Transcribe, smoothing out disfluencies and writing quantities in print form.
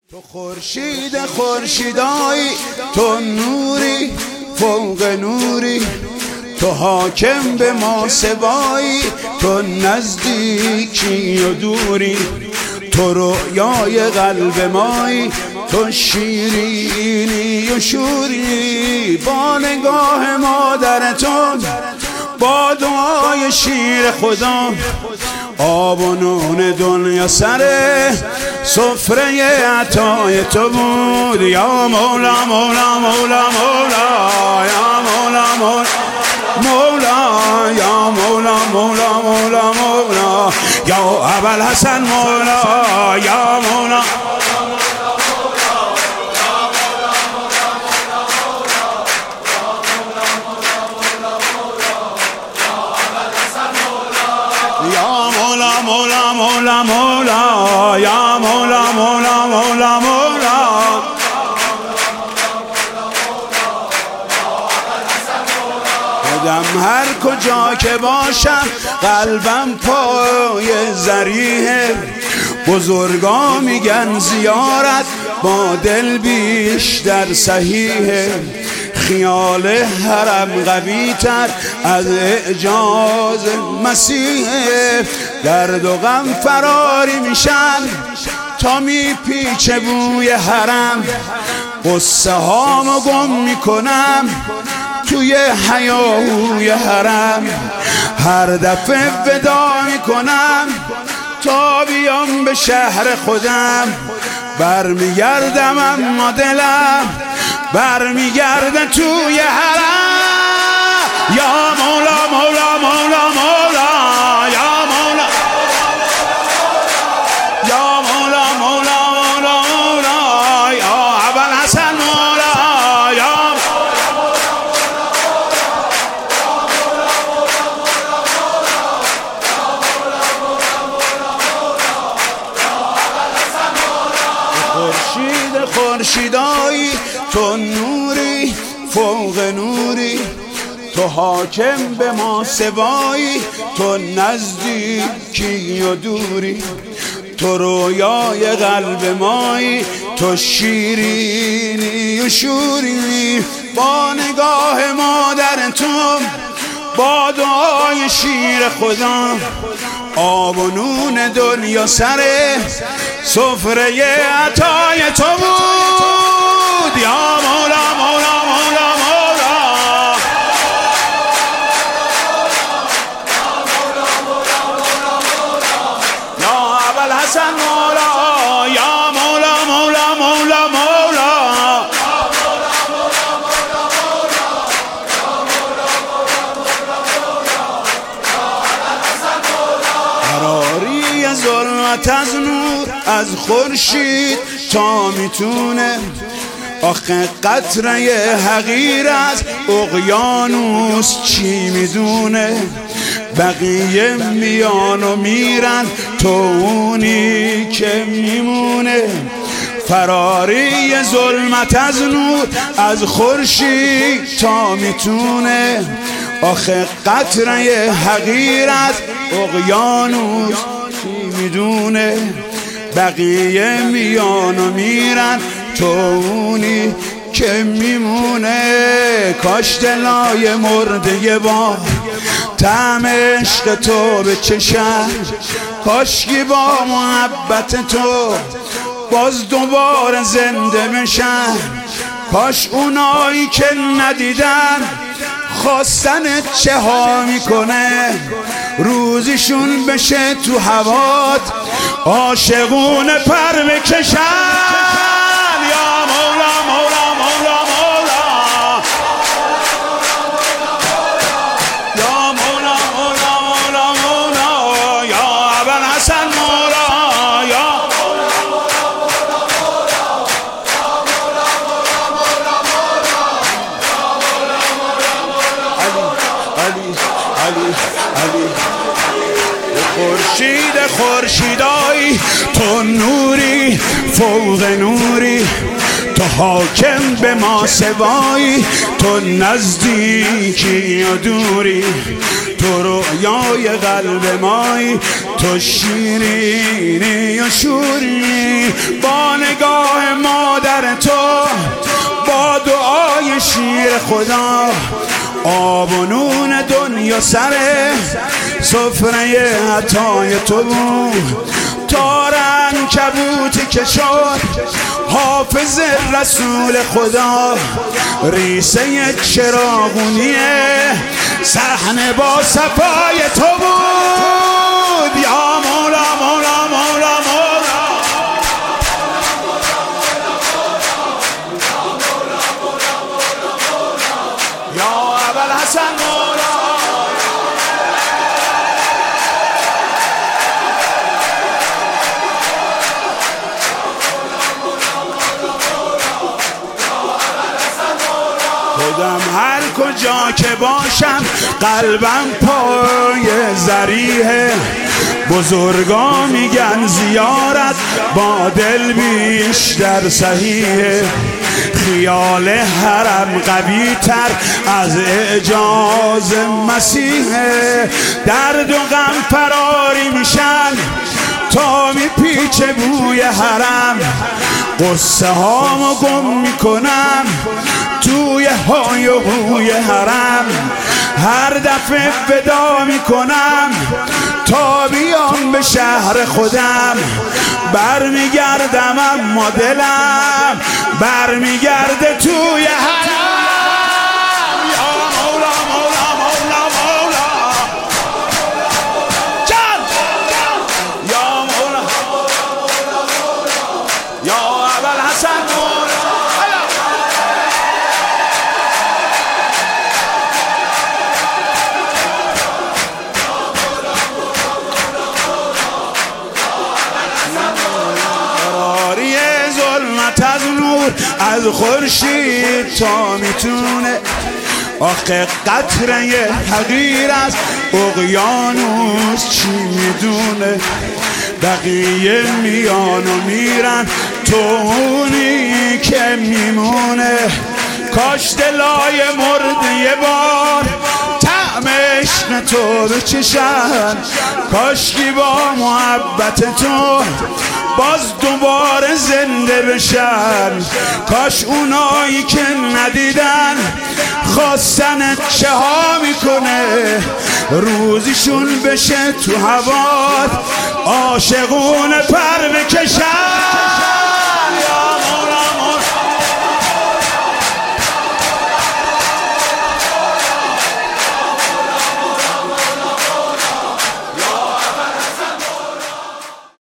تو خورشید خورشیدایی، تو نوری فوق نوری، تو حاکم به ما سوایی، تو نزدیکی و دوری، تو رویای قلب مایی، تو شیرینی و شوری. با نگاه مادرتون، با دعای شیر خدا، آب و نون دنیا سر سفره عطای تو بود. یا مولا مولا مولا مولا، یا مولا مولا مولا، یا مولا مولا مولا مولا، یا ابوالحسن مولا، یا مولا مولا مولا مولا، یا مولا مولا مولا مولا. خودم هر کجا که باشم قلبم پای ذریحه، بزرگا میگن زیارت با دل بیشتر صحیحه. خیال حرم قوی تر از اعجاز مسیحه. درد و غم فراری میشن تا میپیچه بوی حرم، قصه هامو گم میکنم توی هیاهوی حرم. هر دفعه ودا میکنم تا بیام به شهر خودم، برمیگردم اما دلم برمیگرده توی حرم. یا مولا مولا مولا مولا، یا مولا یا مولا مولا مولا مولا، یا ابوالحسن مولا، یا خورشید خورشیدایی، تو نوری فوق نوری، تو حاکم به ما سوایی، تو نزدیکی و دوری، تو رویای قلب مایی، تو شیرینی و شوری. با نگاه مادرتون، با دعای شیر خدا، آب و نون دنیا سر سفره عطای تو بود. یا مولا مولا مولا مولا، یا ابوالحسن مولا، یا مولا مولا مولا مولا. فراری ظلمت از نور، از خورشید تا میتونه، آخه قطره حقیر از اقیانوس چی میدونه. بقیه میان و میرن، تو اونی که میمونه. فراری ظلمت از نور، از خورشید تا میتونه، آخه قطره حقیر از اقیانوس چی میدونه. بقیه میان و میرن، تو اونی که میمونه. کاش دلای مرده با طعم عشق تو بچشن، کاشکی با محبت تو باز دوباره زنده بشن. کاش اونایی که ندیدن خواستن چه ها میکنه، روزشون بشه تو هوات عاشقونه پر بکشن. یا مولا مولا مولا مولا، یا مولا مولا مولا مولا، یا ابوالحسن مولا، یا علی علی علی. خورشید خورشیدایی، تو نوری فوق نوری، تو حاکم به ما سوایی، تو نزدیکی و دوری، تو رویای قلب مایی، تو شیرینی و شوری. با نگاه خدا، آب و نون دنیا سر سفره عطای تو بود. تار عنکبوتی که شد حافظ رسول خدا، ریسه چراغونی صحنه با صفای تو بود. یا مولا مولا مولا مولا، یا ابوالحسن مولا. خودم هر کجا که باشم قلبم پای ذریحه، بزرگا میگن زیارت با دل بیشتر صحیحه. خیال حرم قوی تر از اعجاز مسیحه، درد و غم فراری میشن تا میپیچه بوی حرم. قصه هامو گم میکنم توی های و هوی حرم، هر دفعه ودا میکنم تا بیام به شهر خودم. برمیگردم اما دلم برمیگرده توی حرم. یا مولا مولا مولا مولا، جان یا مولا، یا ابوالحسن مولا. از نور از خورشید تا میتونه، آخه قطره حقیر از اقیانوس چی میدونه. بقیه میان و میرن تو اونی که میمونه. کاش دلای مرده یه بار طعم عشق تو بچشن، کاشکی با محبت تو باز دوباره زنده بشن. کاش اونایی که ندیدن خواستن چه ها میکنه، روزیشون بشه تو هوا عاشقونه پر بکشن.